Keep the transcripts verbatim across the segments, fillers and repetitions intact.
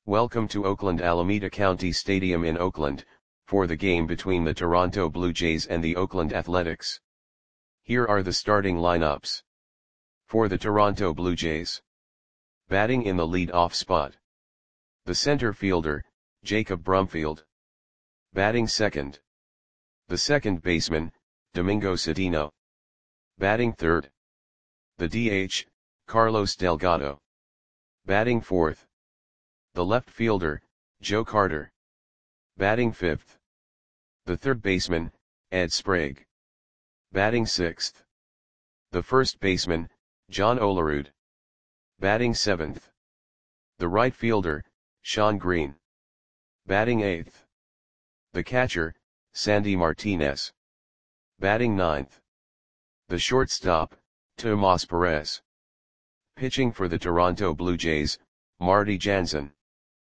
Welcome to Oakland Alameda County Stadium in Oakland, for the game between the Toronto Blue Jays and the Oakland Athletics. Here are the starting lineups. For the Toronto Blue Jays. Batting in the lead-off spot. The center fielder, Jacob Brumfield. Batting second. The second baseman, Domingo Cedeno. Batting third. The D H, Carlos Delgado. Batting fourth. The left fielder, Joe Carter. Batting fifth. The third baseman, Ed Sprague. Batting sixth. The first baseman, John Olerud. Batting seventh. The right fielder, Shawn Green. Batting eighth. The catcher, Sandy Martinez. Batting ninth. The shortstop, Tomas Perez. Pitching for the Toronto Blue Jays, Marty Jansen.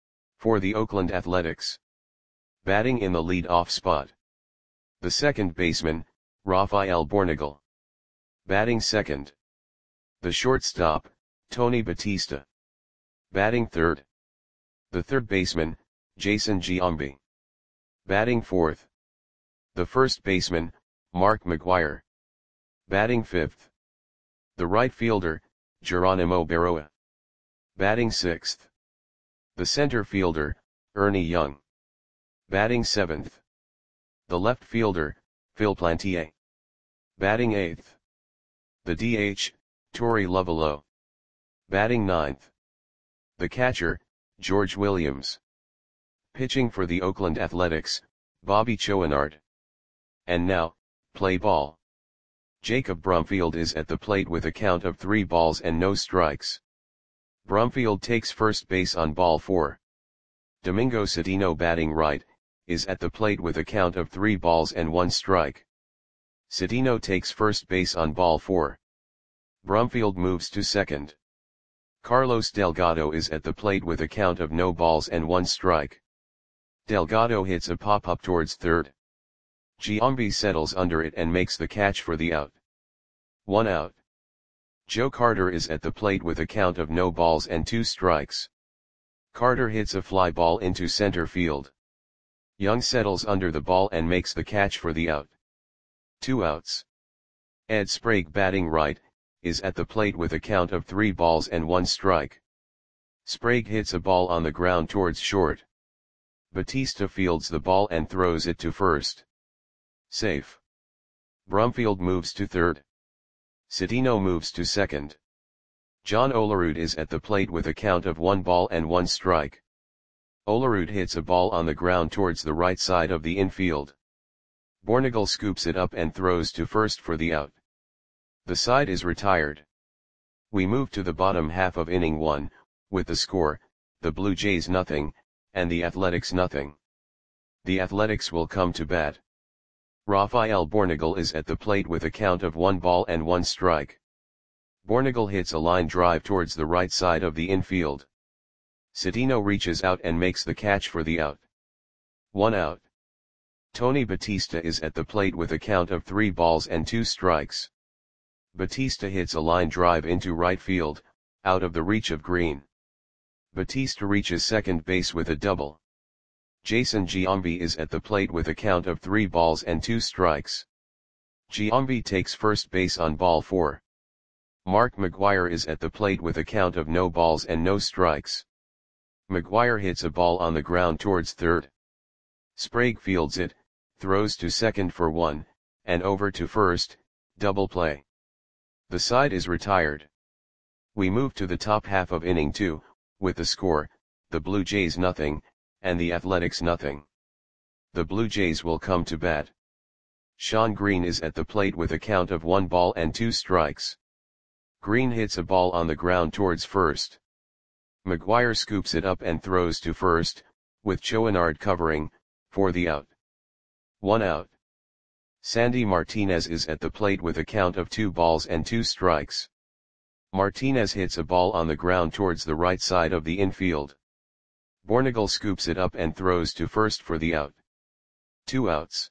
For the Oakland Athletics. Batting in the lead-off spot. The second baseman, Rafael Bornagel. Batting second. The shortstop, Tony Batista. Batting third. The third baseman, Jason Giambi. Batting fourth. The first baseman, Mark McGwire. Batting fifth. The right fielder, Geronimo Berroa. Batting sixth. The center fielder, Ernie Young. Batting seventh. The left fielder, Phil Plantier. Batting eighth. The D H, Torey Lovullo. Batting ninth. The catcher, George Williams. Pitching for the Oakland Athletics, Bobby Chouinard. And now, play ball. Jacob Brumfield is at the plate with a count of three balls and no strikes. Brumfield takes first base on ball four. Domingo Cedeno, batting right, is at the plate with a count of three balls and one strike. Cedeno takes first base on ball four. Brumfield moves to second. Carlos Delgado is at the plate with a count of no balls and one strike. Delgado hits a pop-up towards third. Giambi settles under it and makes the catch for the out. One out. Joe Carter is at the plate with a count of no balls and two strikes. Carter hits a fly ball into center field. Young settles under the ball and makes the catch for the out. Two outs. Ed Sprague, batting right, is at the plate with a count of three balls and one strike. Sprague hits a ball on the ground towards short. Batista fields the ball and throws it to first. Safe. Brumfield moves to third. Cedeno moves to second. John Olerud is at the plate with a count of one ball and one strike. Olerud hits a ball on the ground towards the right side of the infield. Bornagel scoops it up and throws to first for the out. The side is retired. We move to the bottom half of inning one, with the score, the Blue Jays nothing, and the Athletics nothing. The Athletics will come to bat. Rafael Bornagel is at the plate with a count of one ball and one strike. Bornagel hits a line drive towards the right side of the infield. Cedeno reaches out and makes the catch for the out. One out. Tony Batista is at the plate with a count of three balls and two strikes. Batista hits a line drive into right field, out of the reach of Green. Batista reaches second base with a double. Jason Giambi is at the plate with a count of three balls and two strikes. Giambi takes first base on ball four. Mark McGwire is at the plate with a count of no balls and no strikes. McGwire hits a ball on the ground towards third. Sprague fields it, throws to second for one, and over to first, double play. The side is retired. We move to the top half of inning two, with the score, the Blue Jays nothing, and the Athletics nothing. The Blue Jays will come to bat. Shawn Green is at the plate with a count of one ball and two strikes. Green hits a ball on the ground towards first. McGwire scoops it up and throws to first, with Chouinard covering, for the out. One out. Sandy Martinez is at the plate with a count of two balls and two strikes. Martinez hits a ball on the ground towards the right side of the infield. Bornagel scoops it up and throws to first for the out. Two outs.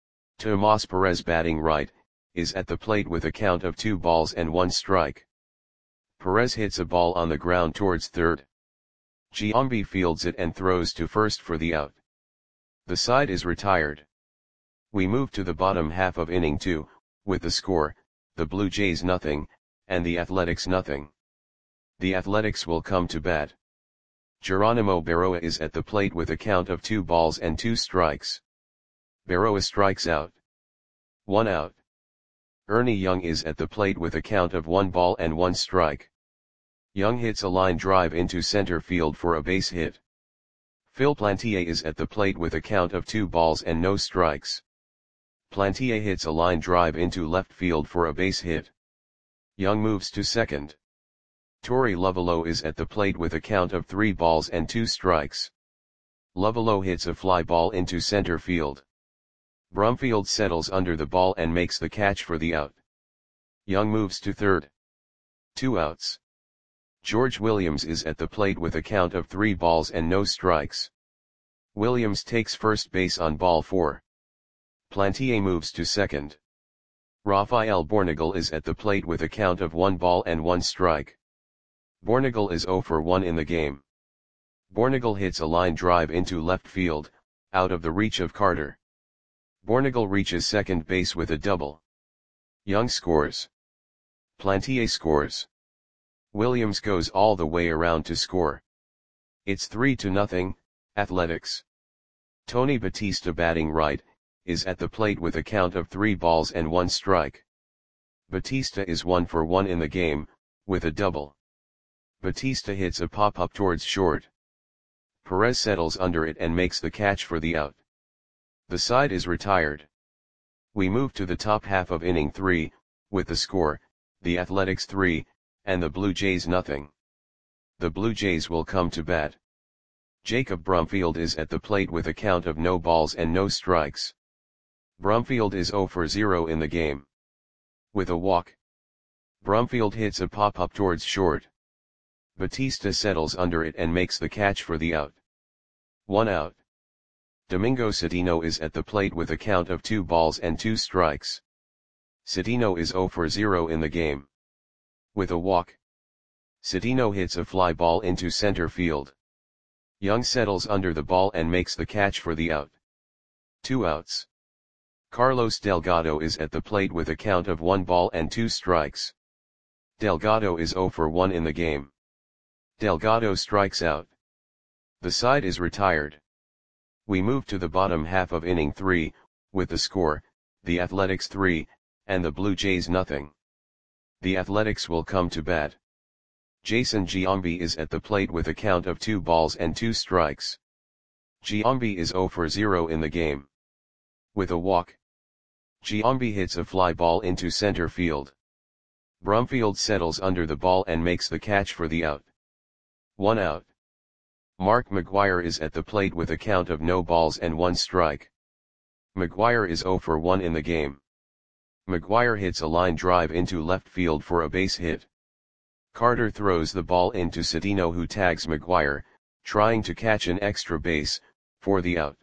Tomas Perez, batting right, is at the plate with a count of two balls and one strike. Perez hits a ball on the ground towards third. Giambi fields it and throws to first for the out. The side is retired. We move to the bottom half of inning two, with the score, the Blue Jays nothing, and the Athletics nothing. The Athletics will come to bat. Geronimo Berroa is at the plate with a count of two balls and two strikes. Berroa strikes out. One out. Ernie Young is at the plate with a count of one ball and one strike. Young hits a line drive into center field for a base hit. Phil Plantier is at the plate with a count of two balls and no strikes. Plantier hits a line drive into left field for a base hit. Young moves to second. Torey Lovullo is at the plate with a count of three balls and two strikes. Lovullo hits a fly ball into center field. Brumfield settles under the ball and makes the catch for the out. Young moves to third. Two outs. George Williams is at the plate with a count of three balls and no strikes. Williams takes first base on ball four. Plantier moves to second. Rafael Bornagel is at the plate with a count of one ball and one strike. Bornagel is zero for one in the game. Bornagel hits a line drive into left field, out of the reach of Carter. Bornagel reaches second base with a double. Young scores. Plantier scores. Williams goes all the way around to score. It's three to nothing, Athletics. Tony Batista, batting right, is at the plate with a count of three balls and one strike. Batista is one for one in the game, with a double. Batista hits a pop-up towards short. Perez settles under it and makes the catch for the out. The side is retired. We move to the top half of inning three, with the score, the Athletics three, and the Blue Jays nothing. The Blue Jays will come to bat. Jacob Brumfield is at the plate with a count of no balls and no strikes. Brumfield is zero for zero in the game. With a walk. Brumfield hits a pop-up towards short. Batista settles under it and makes the catch for the out. One out. Domingo Cedeno is at the plate with a count of two balls and two strikes. Cedeno is zero for zero in the game. With a walk. Cedeno hits a fly ball into center field. Young settles under the ball and makes the catch for the out. Two outs. Carlos Delgado is at the plate with a count of one ball and two strikes. Delgado is zero for one in the game. Delgado strikes out. The side is retired. We move to the bottom half of inning three, with the score, the Athletics three, and the Blue Jays nothing. The Athletics will come to bat. Jason Giambi is at the plate with a count of two balls and two strikes. Giambi is zero for zero in the game. With a walk. Giambi hits a fly ball into center field. Brumfield settles under the ball and makes the catch for the out. One out. Mark McGwire is at the plate with a count of no balls and one strike. McGwire is zero for one in the game. McGwire hits a line drive into left field for a base hit. Carter throws the ball into Cedeno, who tags McGwire, trying to catch an extra base, for the out.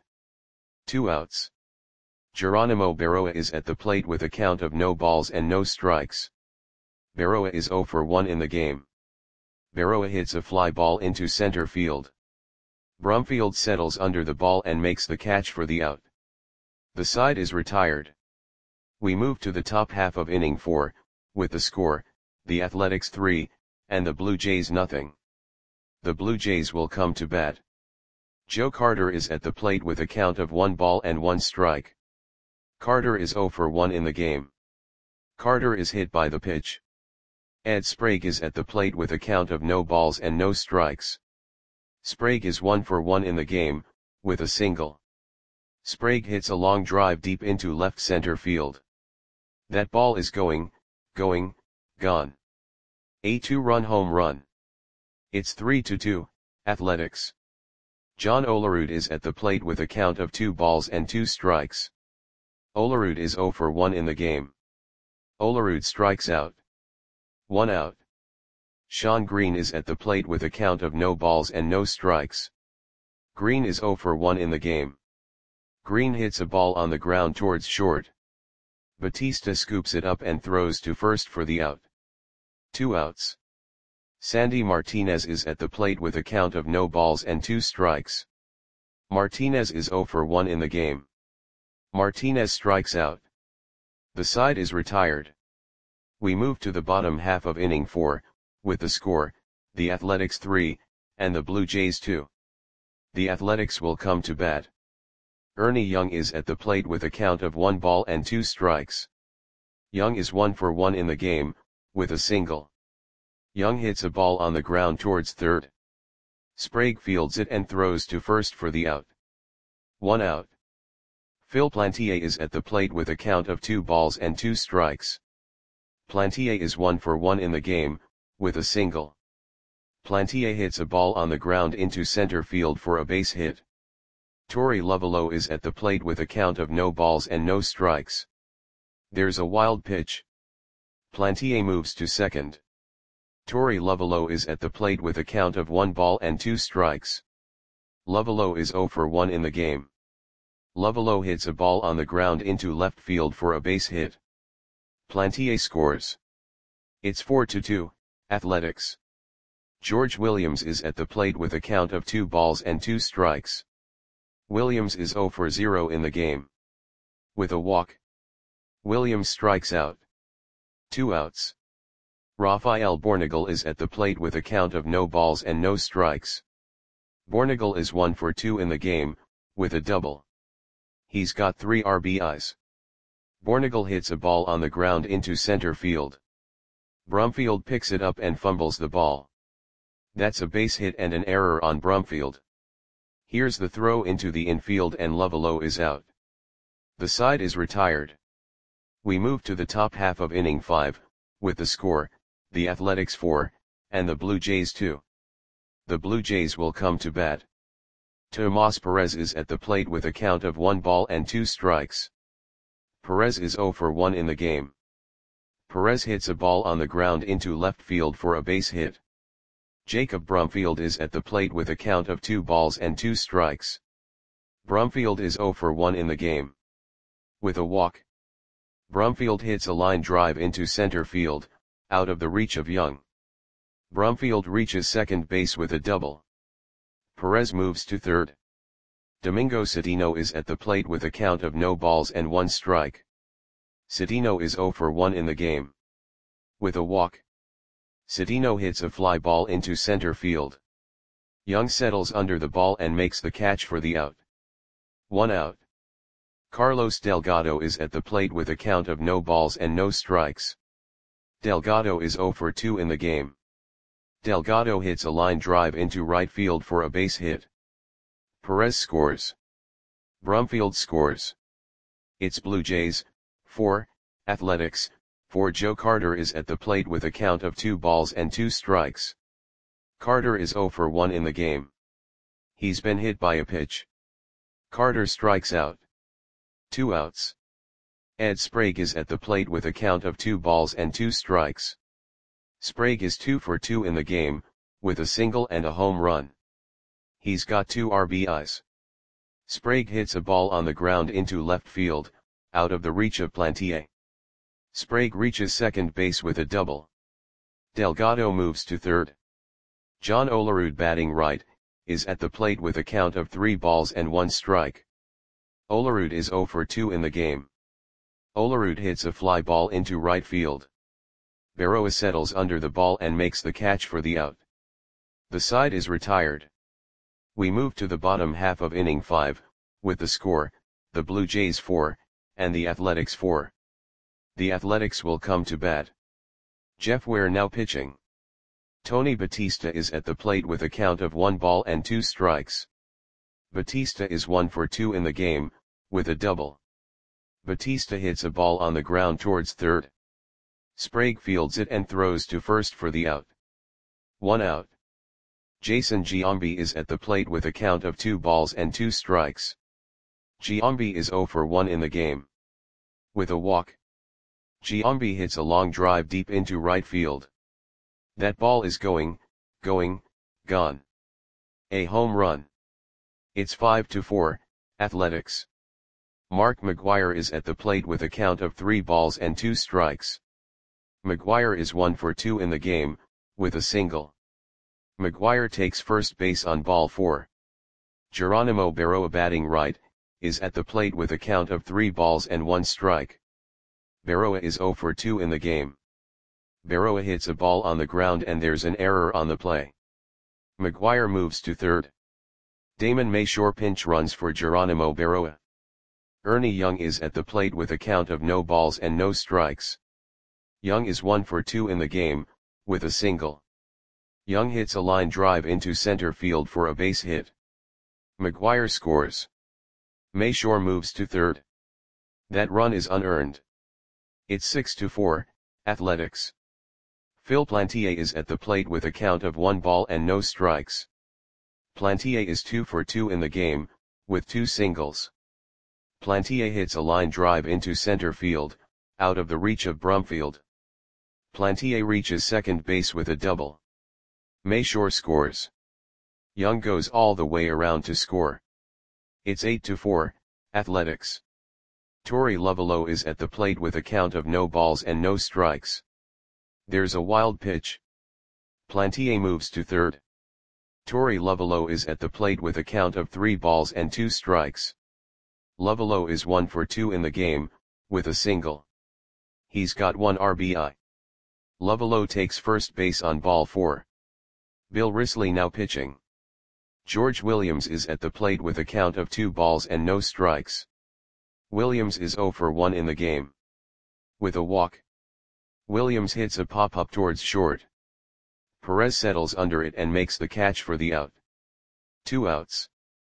Two outs. Geronimo Berroa is at the plate with a count of no balls and no strikes. Berroa is zero for one in the game. Berroa hits a fly ball into center field. Brumfield settles under the ball and makes the catch for the out. The side is retired. We move to the top half of inning four, with the score, the Athletics three, and the Blue Jays nothing. The Blue Jays will come to bat. Joe Carter is at the plate with a count of one ball and one strike. Carter is zero for one in the game. Carter is hit by the pitch. Ed Sprague is at the plate with a count of no balls and no strikes. Sprague is one for one in the game, with a single. Sprague hits a long drive deep into left center field. That ball is going, going, gone. A two-run home run. It's three to two, Athletics. John Olerud is at the plate with a count of two balls and two strikes. Olerud is zero for one in the game. Olerud strikes out. One out. Sean Green is at the plate with a count of no balls and no strikes. Green is zero for one in the game. Green hits a ball on the ground towards short. Batista scoops it up and throws to first for the out. Two outs. Sandy Martinez is at the plate with a count of no balls and two strikes. Martinez is zero for one in the game. Martinez strikes out. The side is retired. We move to the bottom half of inning four, with the score, the Athletics three, and the Blue Jays two. The Athletics will come to bat. Ernie Young is at the plate with a count of one ball and two strikes. Young is one for one in the game, with a single. Young hits a ball on the ground towards third. Sprague fields it and throws to first for the out. One out. Phil Plantier is at the plate with a count of two balls and two strikes. Plantier is one for one in the game, with a single. Plantier hits a ball on the ground into center field for a base hit. Torey Lovullo is at the plate with a count of no balls and no strikes. There's a wild pitch. Plantier moves to second. Torey Lovullo is at the plate with a count of one ball and two strikes. Lovullo is zero for one in the game. Lovullo hits a ball on the ground into left field for a base hit. Plantier scores. It's four to two, Athletics. George Williams is at the plate with a count of two balls and two strikes. Williams is zero for zero in the game. With a walk. Williams strikes out. Two outs. Rafael Bornagel is at the plate with a count of no balls and no strikes. Bornagel is one for two in the game, with a double. He's got three R B Is. Bornagel hits a ball on the ground into center field. Brumfield picks it up and fumbles the ball. That's a base hit and an error on Brumfield. Here's the throw into the infield and Lovullo is out. The side is retired. We move to the top half of inning five, with the score, the Athletics four, and the Blue Jays two. The Blue Jays will come to bat. Tomas Perez is at the plate with a count of one ball and two strikes. Perez is zero for one in the game. Perez hits a ball on the ground into left field for a base hit. Jacob Brumfield is at the plate with a count of two balls and two strikes. Brumfield is zero for one in the game. With a walk. Brumfield hits a line drive into center field, out of the reach of Young. Brumfield reaches second base with a double. Perez moves to third. Domingo Cedeno is at the plate with a count of no balls and one strike. Cedeno is zero for one in the game. With a walk. Cedeno hits a fly ball into center field. Young settles under the ball and makes the catch for the out. One out. Carlos Delgado is at the plate with a count of no balls and no strikes. Delgado is zero for two in the game. Delgado hits a line drive into right field for a base hit. Perez scores. Brumfield scores. It's Blue Jays, four, Athletics, four. Joe Carter is at the plate with a count of two balls and two strikes. Carter is zero for one in the game. He's been hit by a pitch. Carter strikes out. Two outs. Ed Sprague is at the plate with a count of two balls and two strikes. Sprague is two for two in the game, with a single and a home run. He's got two R B Is. Sprague hits a ball on the ground into left field, out of the reach of Plantier. Sprague reaches second base with a double. Delgado moves to third. John Olerud, batting right, is at the plate with a count of three balls and one strike. Olerud is zero for two in the game. Olerud hits a fly ball into right field. Berroa settles under the ball and makes the catch for the out. The side is retired. We move to the bottom half of inning five, with the score, the Blue Jays four, and the Athletics four. The Athletics will come to bat. Jeff Ware now pitching. Tony Batista is at the plate with a count of one ball and two strikes. Batista is one for two in the game, with a double. Batista hits a ball on the ground towards third. Sprague fields it and throws to first for the out. One out. Jason Giambi is at the plate with a count of two balls and two strikes. Giambi is zero for one in the game. With a walk. Giambi hits a long drive deep into right field. That ball is going, going, gone. A home run. It's five to four, Athletics. Mark McGwire is at the plate with a count of three balls and two strikes. McGwire is one for two in the game, with a single. McGuire takes first base on ball four. Geronimo Berroa, batting right, is at the plate with a count of three balls and one strike. Berroa is zero for two in the game. Berroa hits a ball on the ground and there's an error on the play. McGuire moves to third. Damon Mayshore pinch runs for Geronimo Berroa. Ernie Young is at the plate with a count of no balls and no strikes. Young is one for two in the game, with a single. Young hits a line drive into center field for a base hit. McGuire scores. Mayshore moves to third. That run is unearned. It's six to four, Athletics. Phil Plantier is at the plate with a count of one ball and no strikes. Plantier is two for two in the game, with two singles. Plantier hits a line drive into center field, out of the reach of Brumfield. Plantier reaches second base with a double. Mayshore scores. Young goes all the way around to score. It's eight to four, Athletics. Torey Lovullo is at the plate with a count of no balls and no strikes. There's a wild pitch. Plantier moves to third. Torey Lovullo is at the plate with a count of three balls and two strikes. Lovullo is one for two in the game, with a single. He's got one R B I. Lovullo takes first base on ball four. Bill Risley now pitching. George Williams is at the plate with a count of two balls and no strikes. Williams is zero for one in the game. With a walk. Williams hits a pop-up towards short. Perez settles under it and makes the catch for the out. Two outs.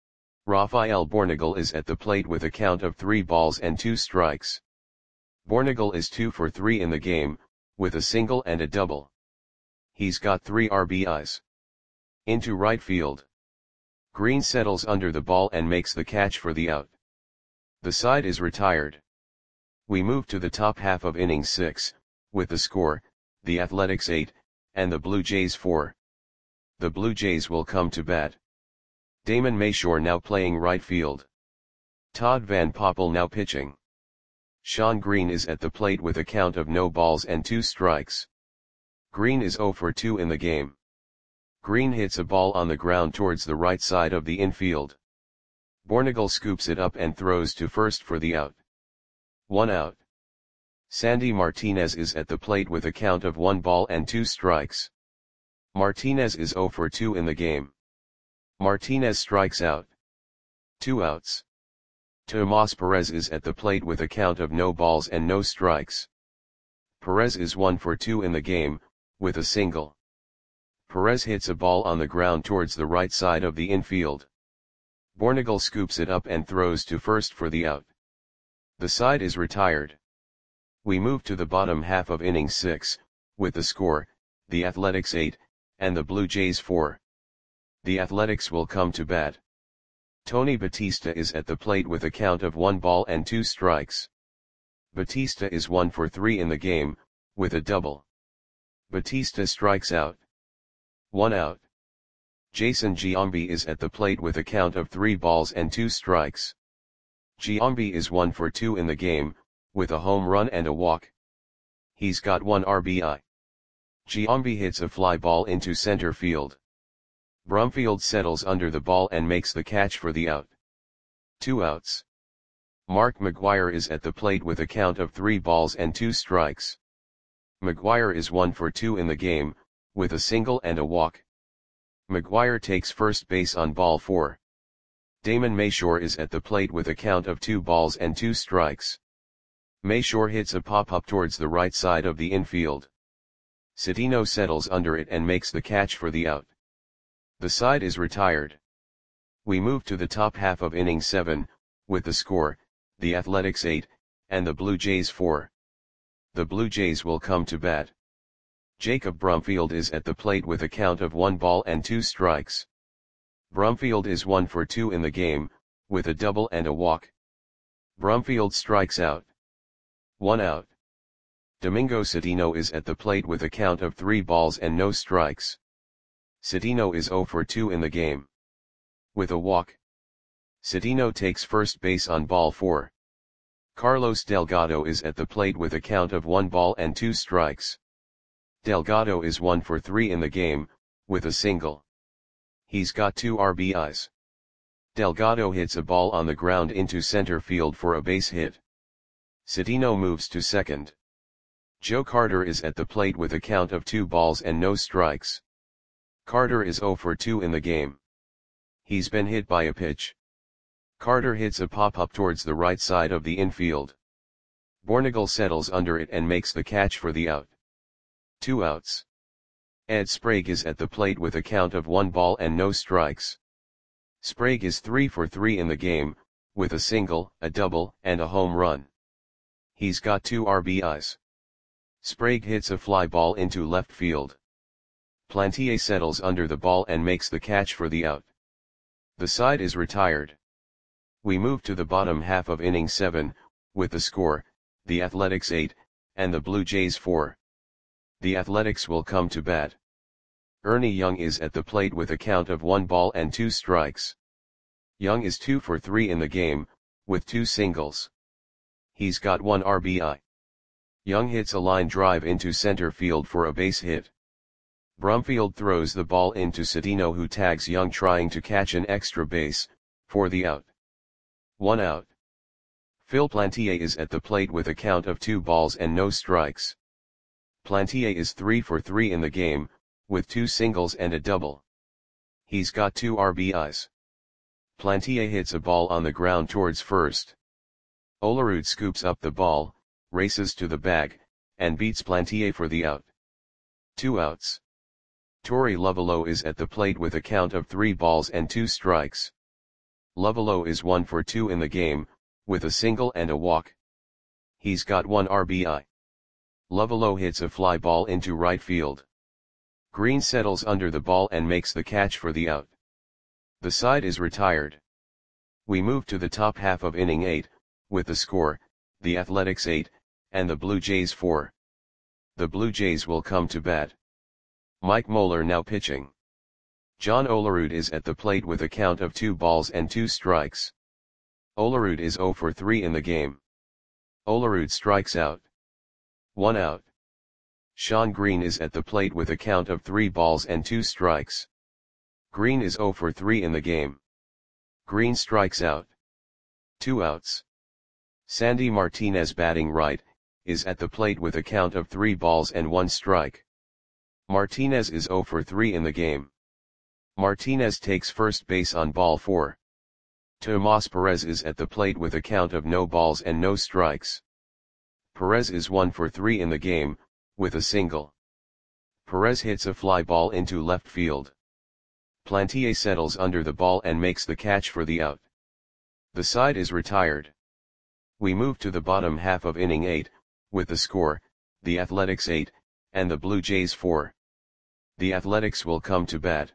Rafael Bornagel is at the plate with a count of three balls and two strikes. Bornagel is two for three in the game, with a single and a double. He's got three R B Is. Into right field. Green settles under the ball and makes the catch for the out. The side is retired. We move to the top half of inning six, with the score, the Athletics eight, and the Blue Jays four. The Blue Jays will come to bat. Damon Mayshore now playing right field. Todd Van Poppel now pitching. Sean Green is at the plate with a count of no balls and two strikes. Green is zero for two in the game. Green hits a ball on the ground towards the right side of the infield. Bornagel scoops it up and throws to first for the out. One out. Sandy Martinez is at the plate with a count of one ball and two strikes. Martinez is zero for two in the game. Martinez strikes out. Two outs. Tomas Perez is at the plate with a count of no balls and no strikes. Perez is one for two in the game, with a single. Perez hits a ball on the ground towards the right side of the infield. Bornagel scoops it up and throws to first for the out. The side is retired. We move to the bottom half of inning six, with the score, the Athletics eight, and the Blue Jays four. The Athletics will come to bat. Tony Batista is at the plate with a count of one ball and two strikes. Batista is one for three in the game, with a double. Batista strikes out. One out. Jason Giambi is at the plate with a count of three balls and two strikes. Giambi is one for two in the game, with a home run and a walk. He's got one R B I. Giambi hits a fly ball into center field. Brumfield settles under the ball and makes the catch for the out. Two outs. Mark McGuire is at the plate with a count of three balls and two strikes. McGuire is one for two in the game, with a single and a walk. McGuire takes first base on ball four. Damon Mayshore is at the plate with a count of two balls and two strikes. Mayshore hits a pop-up towards the right side of the infield. Citino settles under it and makes the catch for the out. The side is retired. We move to the top half of inning seven, with the score, the Athletics eight, and the Blue Jays four. The Blue Jays will come to bat. Jacob Brumfield is at the plate with a count of one ball and two strikes. Brumfield is one for two in the game, with a double and a walk. Brumfield strikes out. One out. Domingo Citino is at the plate with a count of three balls and no strikes. Citino is zero for two in the game. With a walk. Citino takes first base on ball four. Carlos Delgado is at the plate with a count of one ball and two strikes. Delgado is one for three in the game, with a single. He's got two R B Is. Delgado hits a ball on the ground into center field for a base hit. Citino moves to second. Joe Carter is at the plate with a count of two balls and no strikes. Carter is zero for two in the game. He's been hit by a pitch. Carter hits a pop-up towards the right side of the infield. Bornagel settles under it and makes the catch for the out. Two outs. Ed Sprague is at the plate with a count of one ball and no strikes. Sprague is three for three in the game, with a single, a double, and a home run. He's got two R B Is. Sprague hits a fly ball into left field. Plantier settles under the ball and makes the catch for the out. The side is retired. We move to the bottom half of inning seven, with the score, the Athletics eight, and the Blue Jays four. The Athletics will come to bat. Ernie Young is at the plate with a count of one ball and two strikes. Young is two for three in the game, with two singles. He's got one R B I. Young hits a line drive into center field for a base hit. Brumfield throws the ball into Citino, who tags Young trying to catch an extra base, for the out. One out. Phil Plantier is at the plate with a count of two balls and no strikes. Plantier is three for three in the game, with two singles and a double. He's got two R B Is. Plantier hits a ball on the ground towards first. Olerud scoops up the ball, races to the bag, and beats Plantier for the out. Two outs. Torey Lovullo is at the plate with a count of three balls and two strikes. Lovullo is one for two in the game, with a single and a walk. He's got one R B I. Lovullo hits a fly ball into right field. Green settles under the ball and makes the catch for the out. The side is retired. We move to the top half of inning eight, with the score, the Athletics eight, and the Blue Jays four. The Blue Jays will come to bat. Mike Moeller now pitching. John Olerud is at the plate with a count of two balls and two strikes. Olerud is zero for three in the game. Olerud strikes out. One out. Sean Green is at the plate with a count of three balls and two strikes. Green is zero for three in the game. Green strikes out. Two outs. Sandy Martinez, batting right, is at the plate with a count of three balls and one strike. Martinez is zero for three in the game. Martinez takes first base on ball four. Tomas Perez is at the plate with a count of no balls and no strikes. Perez is one for three in the game, with a single. Perez hits a fly ball into left field. Plantier settles under the ball and makes the catch for the out. The side is retired. We move to the bottom half of inning eight, with the score, the Athletics eight, and the Blue Jays four. The Athletics will come to bat.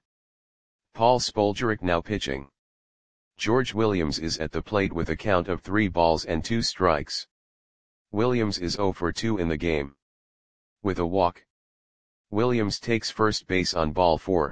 Paul Spoljaric now pitching. George Williams is at the plate with a count of three balls and two strikes. Williams is zero for two in the game. With a walk. Williams takes first base on ball four.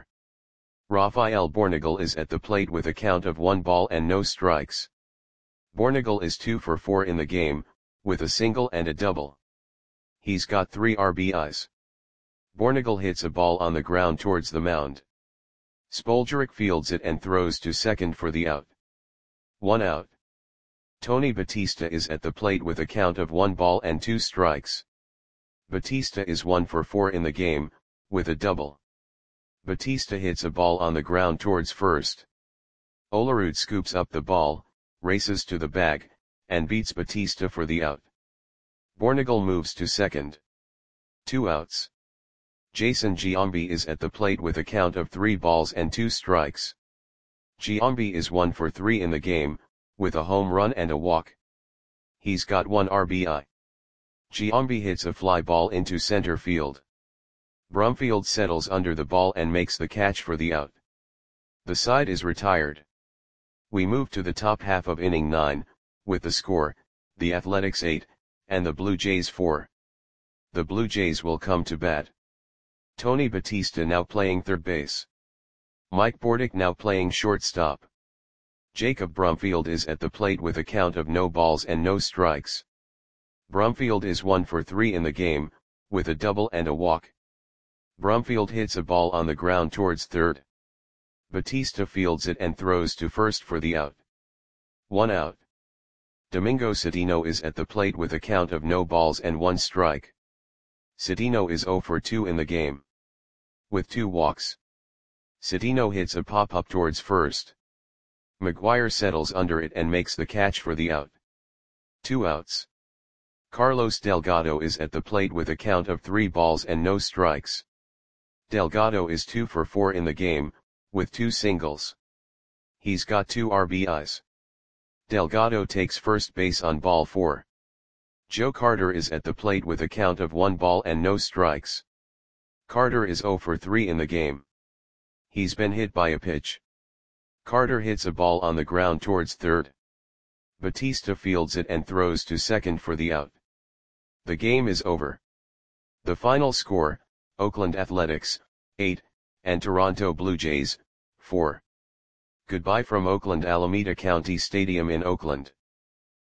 Rafael Bornagel is at the plate with a count of one ball and no strikes. Bornagel is two for four in the game, with a single and a double. He's got three R B Is. Bornagel hits a ball on the ground towards the mound. Spoljaric fields it and throws to second for the out. One out. Tony Batista is at the plate with a count of one ball and two strikes. Batista is one for four in the game, with a double. Batista hits a ball on the ground towards first. Olerud scoops up the ball, races to the bag, and beats Batista for the out. Bornagel moves to second. Two outs. Jason Giambi is at the plate with a count of three balls and two strikes. Giambi is one for three in the game, with a home run and a walk. He's got one R B I. Giambi hits a fly ball into center field. Brumfield settles under the ball and makes the catch for the out. The side is retired. We move to the top half of inning nine, with the score, the Athletics eight, and the Blue Jays four. The Blue Jays will come to bat. Tony Batista now playing third base. Mike Bordick now playing shortstop. Jacob Brumfield is at the plate with a count of no balls and no strikes. Brumfield is one for three in the game, with a double and a walk. Brumfield hits a ball on the ground towards third. Batista fields it and throws to first for the out. One out. Domingo Citino is at the plate with a count of no balls and one strike. Citino is zero for two in the game, with two walks. Citino hits a pop-up towards first. McGuire settles under it and makes the catch for the out. Two outs. Carlos Delgado is at the plate with a count of three balls and no strikes. Delgado is two for four in the game, with two singles. He's got two R B Is. Delgado takes first base on ball four. Joe Carter is at the plate with a count of one ball and no strikes. Carter is zero for three in the game. He's been hit by a pitch. Carter hits a ball on the ground towards third. Batista fields it and throws to second for the out. The game is over. The final score, Oakland Athletics, eight, and Toronto Blue Jays, four. Goodbye from Oakland Alameda County Stadium in Oakland.